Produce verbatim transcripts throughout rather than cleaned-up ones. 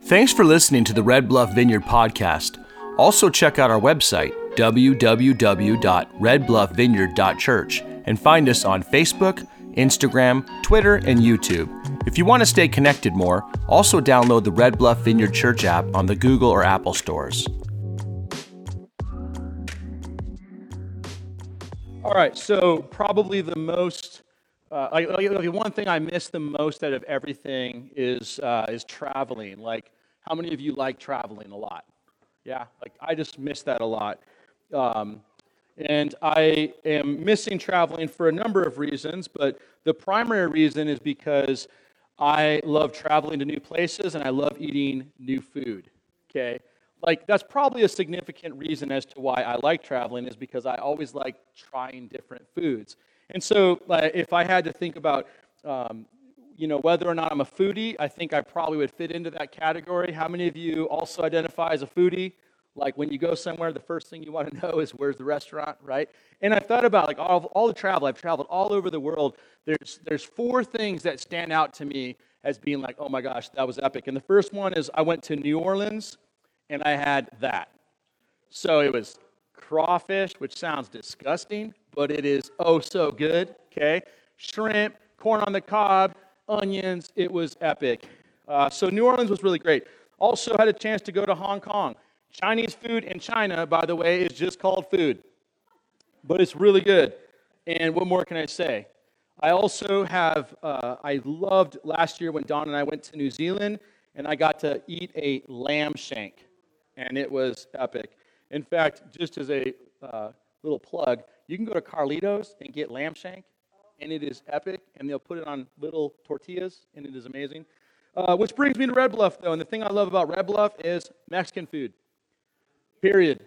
Thanks for listening to the Red Bluff Vineyard podcast. Also check out our website, w w w dot red bluff vineyard dot church, and find us on Facebook, Instagram, Twitter, and YouTube. If you want to stay connected more, also download the Red Bluff Vineyard Church app on the Google or Apple stores. All right, so probably the most, uh, like, like one thing I miss the most out of everything is uh, is traveling. Like, how many of you like traveling a lot? Yeah, like I just miss that a lot. Um, and I am missing traveling for a number of reasons, but the primary reason is because I love traveling to new places and I love eating new food, okay? Like, that's probably a significant reason as to why I like traveling, is because I always like trying different foods. And so uh, if I had to think about, um, you know, whether or not I'm a foodie, I think I probably would fit into that category. How many of you also identify as a foodie? Like, when you go somewhere, the first thing you want to know is where's the restaurant, right? And I've thought about, like, all, all the travel. I've traveled all over the world. There's, there's four things that stand out to me as being like, oh my gosh, that was epic. And the first one is I went to New Orleans, and I had that. So it was crawfish, which sounds disgusting, but it is oh so good, okay? Shrimp, corn on the cob, onions, it was epic. Uh, so New Orleans was really great. Also had a chance to go to Hong Kong. Chinese food in China, by the way, is just called food, but it's really good. And what more can I say? I also have, uh, I loved last year when Dawn and I went to New Zealand, and I got to eat a lamb shank, and it was epic. In fact, just as a uh, little plug, you can go to Carlitos and get lamb shank, and it is epic, and they'll put it on little tortillas, and it is amazing. Uh, which brings me to Red Bluff, though, and the thing I love about Red Bluff is Mexican food, period.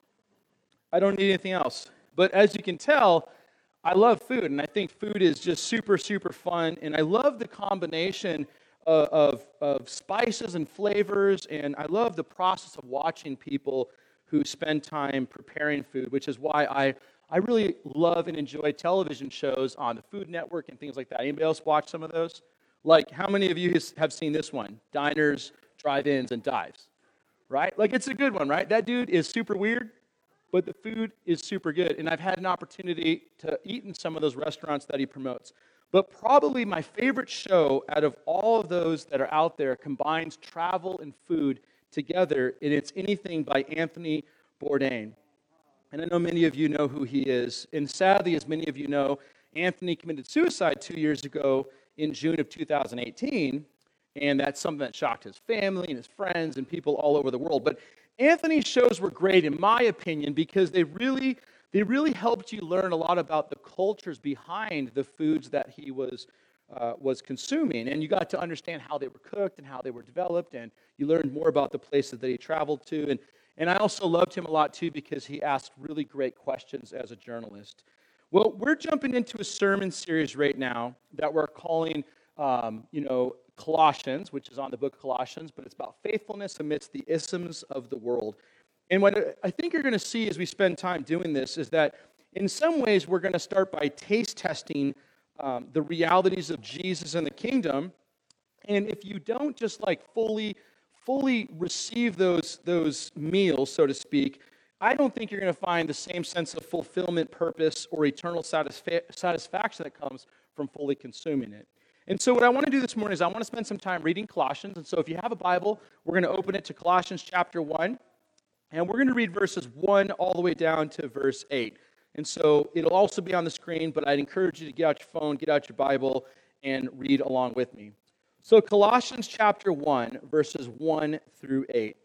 I don't need anything else. But as you can tell, I love food, and I think food is just super, super fun, and I love the combination of, of, of spices and flavors, and I love the process of watching people who spend time preparing food, which is why I I really love and enjoy television shows on the Food Network and things like that. Anybody else watch some of those? Like, how many of you have seen this one? Diners, Drive-Ins, and Dives, right? Like, it's a good one, right? That dude is super weird, but the food is super good. And I've had an opportunity to eat in some of those restaurants that he promotes. But probably my favorite show out of all of those that are out there combines travel and food together, and it's anything by Anthony Bourdain. And I know many of you know who he is. And sadly, as many of you know, Anthony committed suicide two years ago in June of two thousand eighteen, and that's something that shocked his family and his friends and people all over the world. But Anthony's shows were great, in my opinion, because they really, they really helped you learn a lot about the cultures behind the foods that he was uh, was consuming, and you got to understand how they were cooked and how they were developed, and you learned more about the places that he traveled to. And And I also loved him a lot, too, because he asked really great questions as a journalist. Well, we're jumping into a sermon series right now that we're calling, um, you know, Colossians, which is on the book of Colossians, but it's about faithfulness amidst the isms of the world. And what I think you're going to see as we spend time doing this is that in some ways we're going to start by taste testing um, the realities of Jesus and the kingdom. And if you don't just like fully fully receive those, those meals, so to speak, I don't think you're going to find the same sense of fulfillment, purpose, or eternal satisfa- satisfaction that comes from fully consuming it. And so what I want to do this morning is I want to spend some time reading Colossians. And so if you have a Bible, we're going to open it to Colossians chapter one, and we're going to read verses one all the way down to verse eight. And so it'll also be on the screen, but I'd encourage you to get out your phone, get out your Bible, and read along with me. So Colossians chapter one, verses one through eight.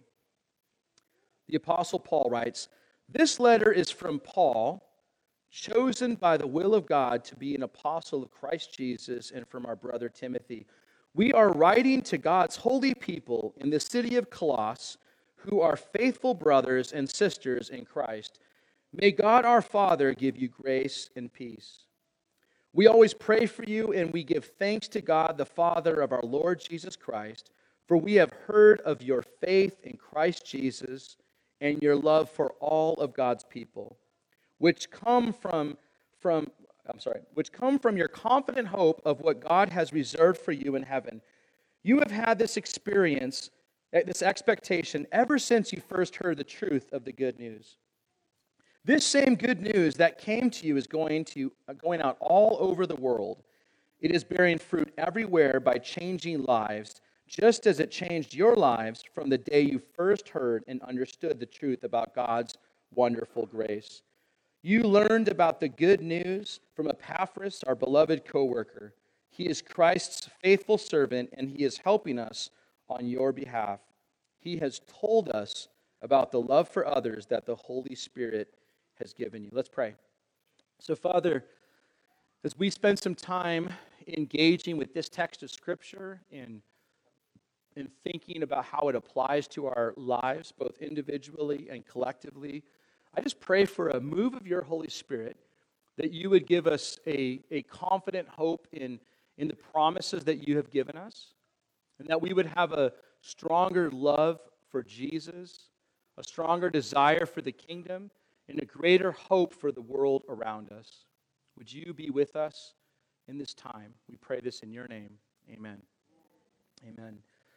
The Apostle Paul writes, "This letter is from Paul, chosen by the will of God to be an apostle of Christ Jesus, and from our brother Timothy. We are writing to God's holy people in the city of Colossus, who are faithful brothers and sisters in Christ. May God our Father give you grace and peace. We always pray for you, and we give thanks to God, the Father of our Lord Jesus Christ, for we have heard of your faith in Christ Jesus and your love for all of God's people, which come from, from I'm sorry, which come from your confident hope of what God has reserved for you in heaven. You have had this experience this expectation ever since you first heard the truth of the good news. This same good news that came to you is going to uh, going out all over the world. It is bearing fruit everywhere by changing lives, just as it changed your lives from the day you first heard and understood the truth about God's wonderful grace. You learned about the good news from Epaphras, our beloved co-worker. He is Christ's faithful servant, and he is helping us on your behalf. He has told us about the love for others that the Holy Spirit has given you. Let's pray. So, Father, as we spend some time engaging with this text of Scripture and, and thinking about how it applies to our lives, both individually and collectively, I just pray for a move of your Holy Spirit, that you would give us a, a confident hope in, in the promises that you have given us, and that we would have a stronger love for Jesus, a stronger desire for the kingdom, and a greater hope for the world around us. Would you be with us in this time? We pray this in your name. Amen. Amen.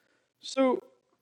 So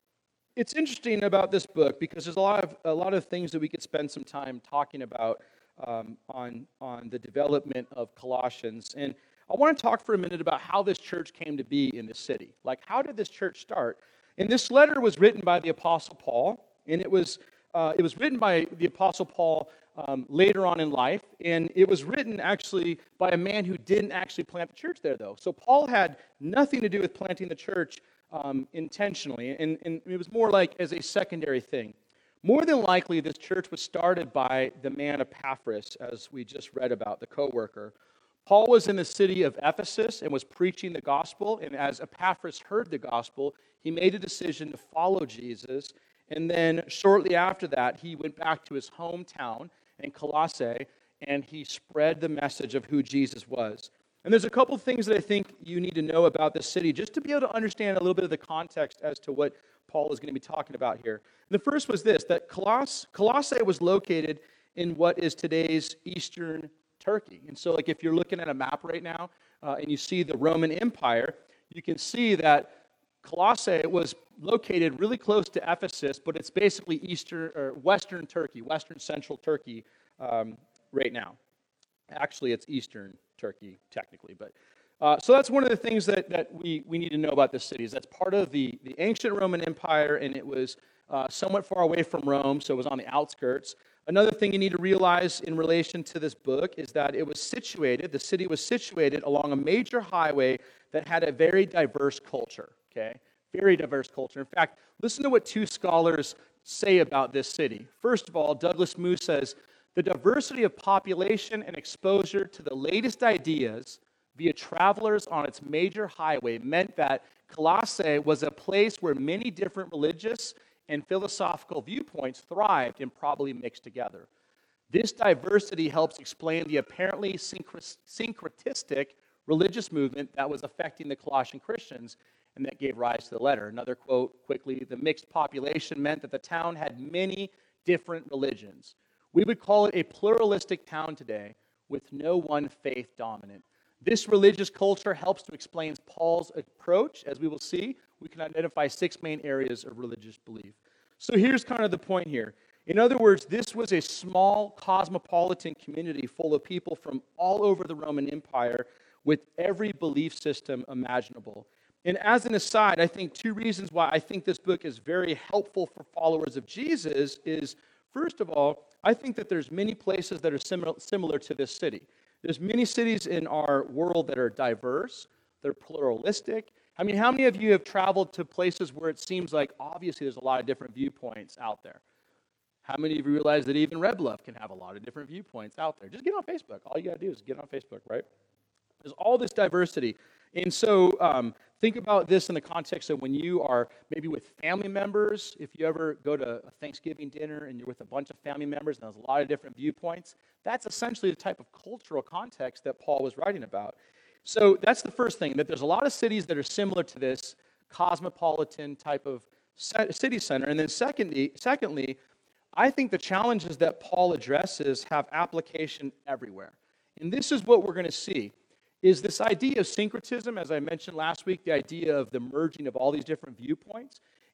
it's interesting about this book because there's a lot of a lot of things that we could spend some time talking about um, on on the development of Colossians. And I want to talk for a minute about how this church came to be in this city. Like, how did this church start? And this letter was written by the Apostle Paul, and it was uh, it was written by the Apostle Paul um, later on in life, and it was written actually by a man who didn't actually plant the church there, though. So Paul had nothing to do with planting the church um, intentionally, and, and it was more like as a secondary thing. More than likely, this church was started by the man Epaphras, as we just read about, the co-worker. Paul was in the city of Ephesus and was preaching the gospel, and as Epaphras heard the gospel, he made a decision to follow Jesus, and then shortly after that, he went back to his hometown in Colossae, and he spread the message of who Jesus was. And there's a couple things that I think you need to know about this city, just to be able to understand a little bit of the context as to what Paul is going to be talking about here. And the first was this, that Coloss- Colossae was located in what is today's eastern Turkey. And so, like, if you're looking at a map right now uh, and you see the Roman Empire, you can see that Colossae was located really close to Ephesus, but it's basically eastern or western Turkey, western central Turkey um, right now. Actually, it's eastern Turkey technically, but uh, so that's one of the things that, that we, we need to know about this city. Is that's part of the, the ancient Roman Empire, and it was uh, somewhat far away from Rome, so it was on the outskirts. Another thing you need to realize in relation to this book is that it was situated, the city was situated along a major highway that had a very diverse culture, okay? Very diverse culture. In fact, listen to what two scholars say about this city. First of all, Douglas Moo says, the diversity of population and exposure to the latest ideas via travelers on its major highway meant that Colossae was a place where many different religious and philosophical viewpoints thrived and probably mixed together. This diversity helps explain the apparently syncretistic religious movement that was affecting the Colossian Christians and that gave rise to the letter. Another quote quickly, the mixed population meant that the town had many different religions. We would call it a pluralistic town today with no one faith dominant. This religious culture helps to explain Paul's approach. As we will see, we can identify six main areas of religious belief. So here's kind of the point here. In other words, this was a small cosmopolitan community full of people from all over the Roman Empire with every belief system imaginable. And as an aside, I think two reasons why I think this book is very helpful for followers of Jesus is, first of all, I think that there's many places that are similar, similar to this city. There's many cities in our world that are diverse, they're pluralistic. I mean, how many of you have traveled to places where it seems like obviously there's a lot of different viewpoints out there? How many of you realize that even Red Bluff can have a lot of different viewpoints out there? Just get on Facebook. All you got to do is get on Facebook, right? There's all this diversity. And so um, think about this in the context of when you are maybe with family members. If you ever go to a Thanksgiving dinner and you're with a bunch of family members and there's a lot of different viewpoints, that's essentially the type of cultural context that Paul was writing about. So that's the first thing, that there's a lot of cities that are similar to this cosmopolitan type of city center. And then secondly, secondly, I think the challenges that Paul addresses have application everywhere. And this is what we're going to see, is this idea of syncretism, as I mentioned last week, the idea of the merging of all these different viewpoints.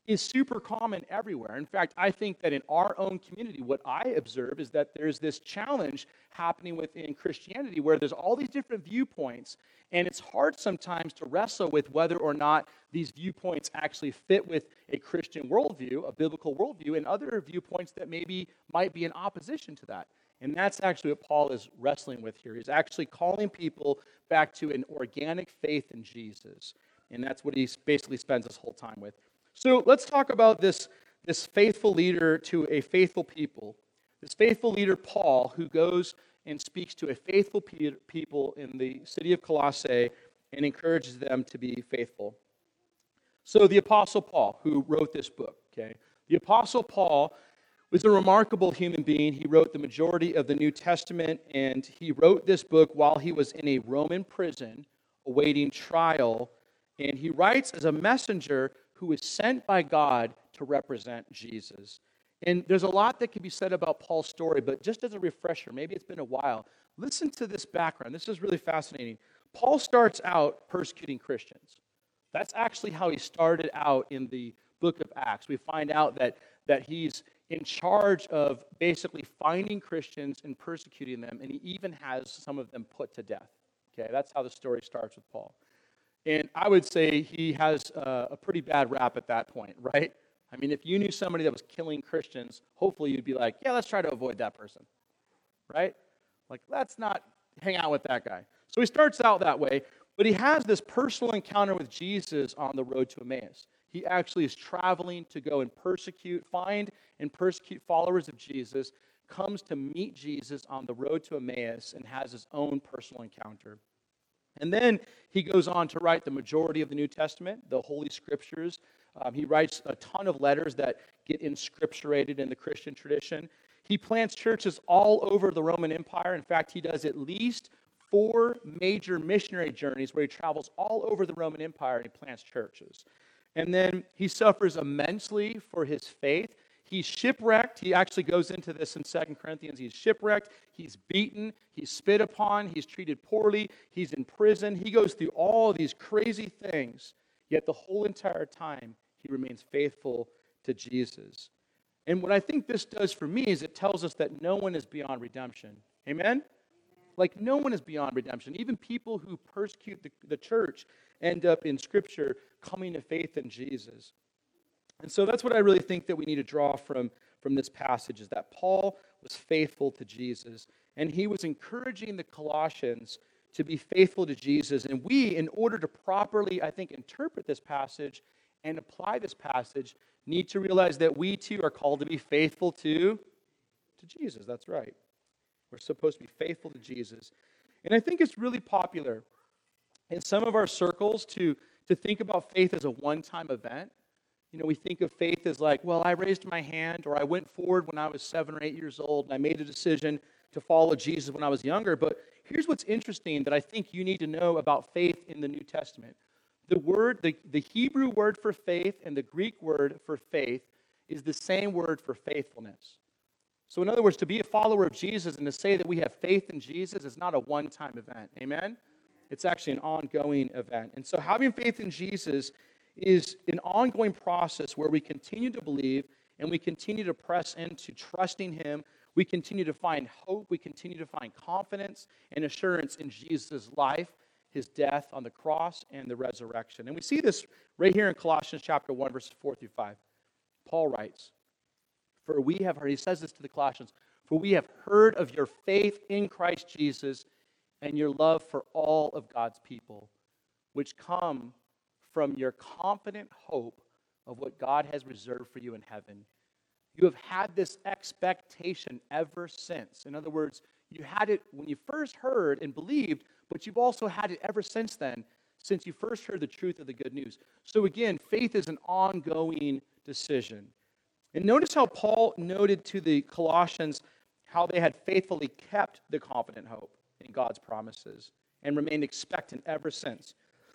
is super common everywhere. In fact, I think that in our own community, what I observe is that there's this challenge happening within Christianity where there's all these different viewpoints, and it's hard sometimes to wrestle with whether or not these viewpoints actually fit with a Christian worldview, a biblical worldview, and other viewpoints that maybe might be in opposition to that. And that's actually what Paul is wrestling with here. He's actually calling people back to an organic faith in Jesus. And that's what he basically spends this whole time with. So let's talk about this, this faithful leader to a faithful people. This faithful leader, Paul, who goes and speaks to a faithful pe- people in the city of Colossae and encourages them to be faithful. So the Apostle Paul, who wrote this book, okay? The Apostle Paul was a remarkable human being. He wrote the majority of the New Testament, and he wrote this book while he was in a Roman prison awaiting trial. And he writes as a messenger who was sent by God to represent Jesus. And there's a lot that can be said about Paul's story, but just as a refresher, maybe it's been a while, listen to this background. This is really fascinating. Paul starts out persecuting Christians. That's actually how he started out in the book of Acts. We find out that, that he's in charge of basically finding Christians and persecuting them, and he even has some of them put to death. Okay, that's how the story starts with Paul. And I would say he has a, a pretty bad rap at that point, right? I mean, if you knew somebody that was killing Christians, hopefully you'd be like, yeah, let's try to avoid that person, right? Like, let's not hang out with that guy. So he starts out that way, but he has this personal encounter with Jesus on the road to Emmaus. He actually is traveling to go and persecute, find and persecute followers of Jesus, comes to meet Jesus on the road to Emmaus, and has his own personal encounter. And then he goes on to write the majority of the New Testament, the Holy Scriptures. Um, he writes a ton of letters that get inscripturated in the Christian tradition. He plants churches all over the Roman Empire. In fact, he does at least four major missionary journeys where he travels all over the Roman Empire and he plants churches. And then he suffers immensely for his faith. He's shipwrecked. He actually goes into this in Second Corinthians. He's shipwrecked. He's beaten. He's spit upon. He's treated poorly. He's in prison. He goes through all these crazy things. Yet the whole entire time, he remains faithful to Jesus. And what I think this does for me is it tells us that no one is beyond redemption. Amen? Like, no one is beyond redemption. Even people who persecute the, the church end up in Scripture coming to faith in Jesus. And so that's what I really think that we need to draw from, from this passage, is that Paul was faithful to Jesus. And he was encouraging the Colossians to be faithful to Jesus. And we, in order to properly, I think, interpret this passage and apply this passage, need to realize that we too are called to be faithful to, to Jesus. That's right. We're supposed to be faithful to Jesus. And I think it's really popular in some of our circles to, to think about faith as a one-time event. You know, we think of faith as like, well, I raised my hand, or I went forward when I was seven or eight years old, and I made a decision to follow Jesus when I was younger. But here's what's interesting that I think you need to know about faith in the New Testament. The word, the, the Hebrew word for faith and the Greek word for faith is the same word for faithfulness. So in other words, to be a follower of Jesus and to say that we have faith in Jesus is not a one-time event. Amen? It's actually an ongoing event. And so having faith in Jesus is an ongoing process where we continue to believe and we continue to press into trusting Him. We continue to find hope. We continue to find confidence and assurance in Jesus' life, His death on the cross, and the resurrection. And we see this right here in Colossians chapter one, verses four through five. Paul writes, For we have heard, he says this to the Colossians, for we have heard of your faith in Christ Jesus and your love for all of God's people, which come from your confident hope of what God has reserved for you in heaven. You have had this expectation ever since. In other words, you had it when you first heard and believed, but you've also had it ever since then, since you first heard the truth of the good news. So again, faith is an ongoing decision. And notice how Paul noted to the Colossians how they had faithfully kept the confident hope in God's promises and remained expectant ever since.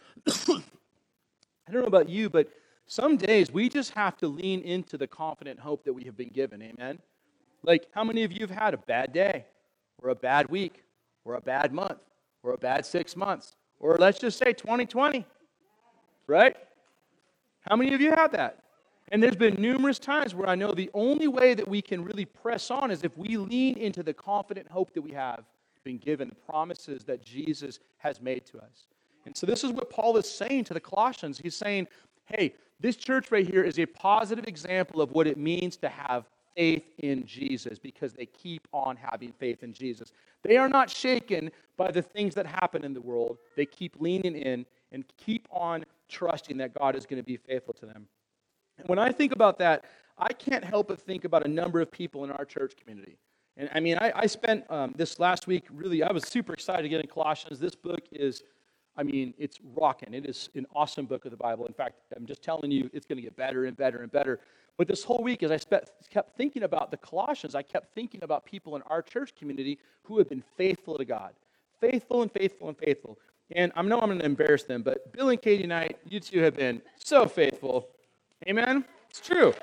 I don't know about you, but some days we just have to lean into the confident hope that we have been given, amen? Like, how many of you have had a bad day, or a bad week, or a bad month, or a bad six months, or let's just say twenty twenty, right? How many of you had that? And there's been numerous times where I know the only way that we can really press on is if we lean into the confident hope that we have been given, the promises that Jesus has made to us. And so this is what Paul is saying to the Colossians. He's saying, hey, this church right here is a positive example of what it means to have faith in Jesus, because they keep on having faith in Jesus. They are not shaken by the things that happen in the world. They keep leaning in and keep on trusting that God is going to be faithful to them. And when I think about that, I can't help but think about a number of people in our church community. And I mean, I, I spent um, this last week, really, I was super excited to get in Colossians. This book is, I mean, it's rocking. It is an awesome book of the Bible. In fact, I'm just telling you, it's going to get better and better and better. But this whole week, as I spe- kept thinking about the Colossians, I kept thinking about people in our church community who have been faithful to God. Faithful and faithful and faithful. And I know I'm going to embarrass them, but Bill and Katie Knight, you two have been so faithful. Amen? It's true.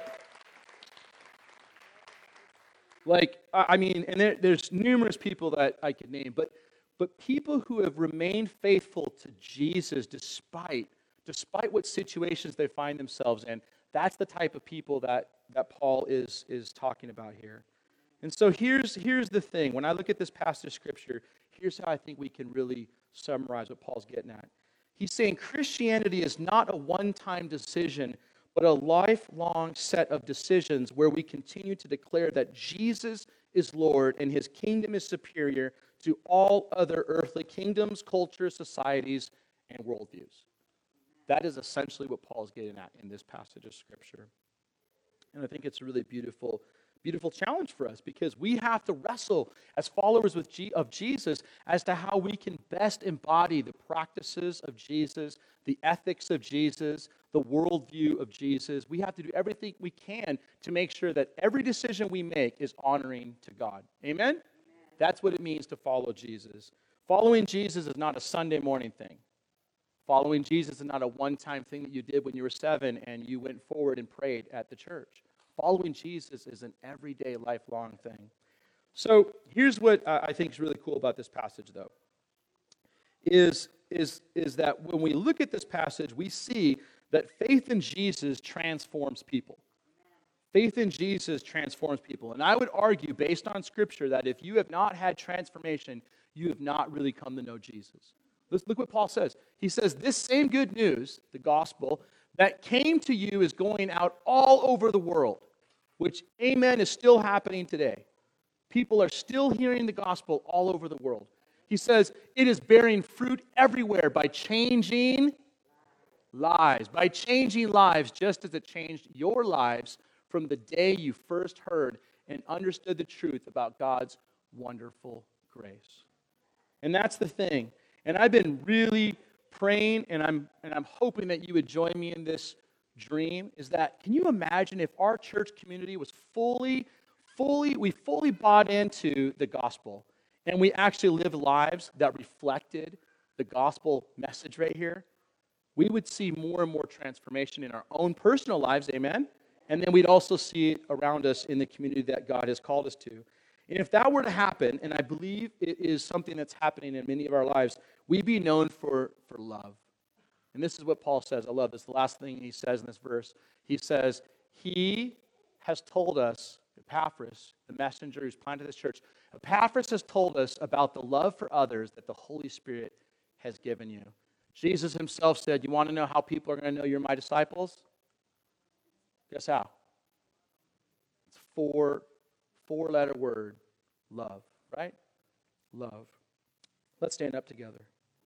Like, I mean, and there, there's numerous people that I could name, but but people who have remained faithful to Jesus despite despite what situations they find themselves in, that's the type of people that, that Paul is, is talking about here. And so here's, here's the thing. When I look at this passage of Scripture, here's how I think we can really summarize what Paul's getting at. He's saying Christianity is not a one-time decision, but a lifelong set of decisions where we continue to declare that Jesus is Lord and his kingdom is superior to all other earthly kingdoms, cultures, societies, and worldviews. That is essentially what Paul's getting at in this passage of Scripture. And I think it's a really beautiful, beautiful challenge for us, because we have to wrestle as followers with G- of Jesus as to how we can best embody the practices of Jesus, the ethics of Jesus, the worldview of Jesus. We have to do everything we can to make sure that every decision we make is honoring to God. Amen? Amen. That's what it means to follow Jesus. Following Jesus is not a Sunday morning thing. Following Jesus is not a one-time thing that you did when you were seven and you went forward and prayed at the church. Following Jesus is an everyday, lifelong thing. So here's what I think is really cool about this passage, though, is, is, is that when we look at this passage, we see that faith in Jesus transforms people. Faith in Jesus transforms people. And I would argue, based on Scripture, that if you have not had transformation, you have not really come to know Jesus. Let's look what Paul says. He says, this same good news, the gospel, that came to you is going out all over the world, which, amen, is still happening today. People are still hearing the gospel all over the world. He says, it is bearing fruit everywhere by changing lives, by changing lives just as it changed your lives from the day you first heard and understood the truth about God's wonderful grace. And that's the thing. And I've been really praying, and I'm and I'm hoping that you would join me in this dream, is that, can you imagine if our church community was fully, fully, we fully bought into the gospel, and we actually lived lives that reflected the gospel message right here? We would see more and more transformation in our own personal lives, amen? And then we'd also see it around us in the community that God has called us to. And if that were to happen, and I believe it is something that's happening in many of our lives, we'd be known for, for love. And this is what Paul says. I love this. The last thing he says in this verse, he says, he has told us, Epaphras, the messenger who's planted this church, Epaphras has told us about the love for others that the Holy Spirit has given you. Jesus himself said, you want to know how people are going to know you're my disciples? Guess how? It's four Four-letter word, love, right? Love. Let's stand up together.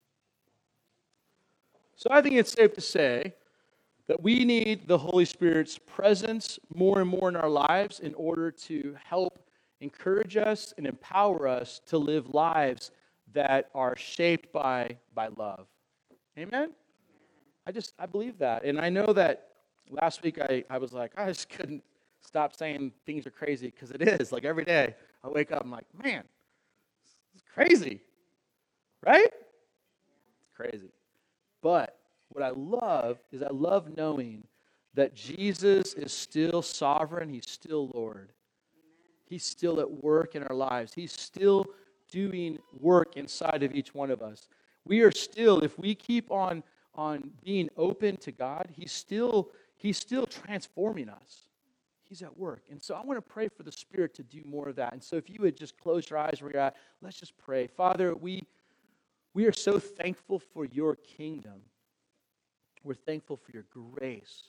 So I think it's safe to say that we need the Holy Spirit's presence more and more in our lives in order to help encourage us and empower us to live lives that are shaped by, by love. Amen? I just, I believe that. And I know that last week I, I was like, I just couldn't stop saying things are crazy, because it is. Like every day I wake up, I'm like, man, it's crazy, right? It's crazy. But what I love is I love knowing that Jesus is still sovereign. He's still Lord. He's still at work in our lives. He's still doing work inside of each one of us. We are still, if we keep on, on being open to God, He's still He's still transforming us. He's at work. And so I want to pray for the Spirit to do more of that. And so if you would just close your eyes where you're at, let's just pray. Father, we, we are so thankful for your kingdom. We're thankful for your grace.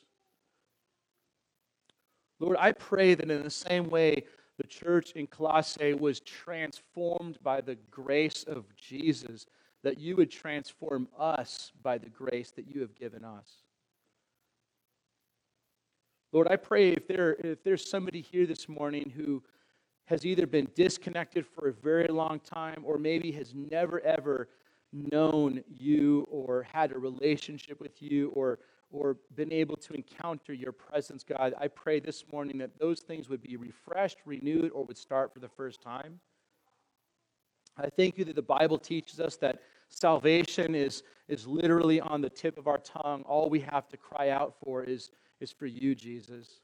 Lord, I pray that in the same way the church in Colossae was transformed by the grace of Jesus, that you would transform us by the grace that you have given us. Lord, I pray if there if there's somebody here this morning who has either been disconnected for a very long time or maybe has never ever known you or had a relationship with you or or been able to encounter your presence, God, I pray this morning that those things would be refreshed, renewed, or would start for the first time. I thank you that the Bible teaches us that salvation is, is literally on the tip of our tongue. All we have to cry out for is, is for you, Jesus.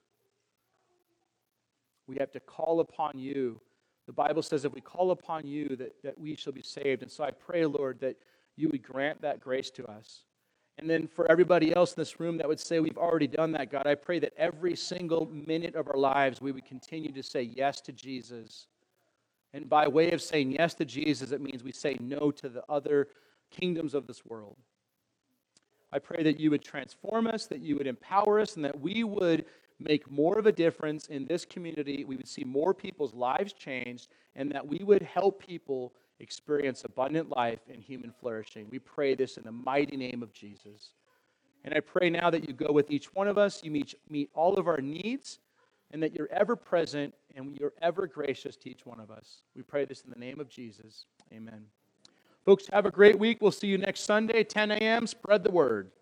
We have to call upon you. The Bible says if we call upon you, that, that we shall be saved. And so I pray, Lord, that you would grant that grace to us. And then for everybody else in this room that would say we've already done that, God, I pray that every single minute of our lives we would continue to say yes to Jesus. And by way of saying yes to Jesus, it means we say no to the other kingdoms of this world. I pray that you would transform us, that you would empower us, and that we would make more of a difference in this community. We would see more people's lives changed, and that we would help people experience abundant life and human flourishing. We pray this in the mighty name of Jesus. And I pray now that you go with each one of us, you meet, meet all of our needs, and that you're ever present and you're ever gracious to each one of us. We pray this in the name of Jesus. Amen. Folks, have a great week. We'll see you next Sunday, ten a.m. Spread the word.